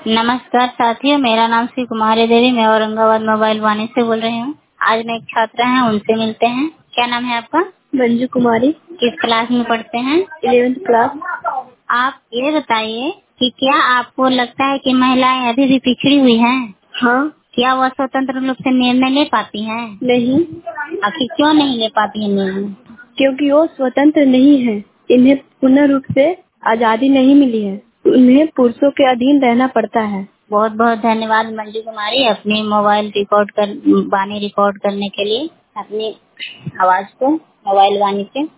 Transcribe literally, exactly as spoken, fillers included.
नमस्कार साथियों, मेरा नाम श्री कुमारी देवी, मैं औरंगाबाद मोबाइल वाणी से बोल रही हूँ। आज मैं एक छात्रा हैं, उनसे मिलते हैं। क्या नाम है आपका? मंजू कुमारी। किस क्लास में पढ़ते हैं? Eleventh class. आप ये बताइए कि क्या आपको लगता है कि महिलाएं अभी भी पिछड़ी हुई हैं? हाँ। क्या वह स्वतंत्र रूप से निर्णय ले पाती हैं? नहीं। आखिर क्यों नहीं ले पाती है निर्णय? क्योंकि वो स्वतंत्र नहीं है। इन्हें पूर्ण रूप से आजादी नहीं मिली है। उन्हें पुरुषों के अधीन रहना पड़ता है। बहुत बहुत धन्यवाद मंजू कुमारी, अपनी मोबाइल रिकॉर्ड कर वाणी रिकॉर्ड करने के लिए, अपनी आवाज को मोबाइल वाणी पे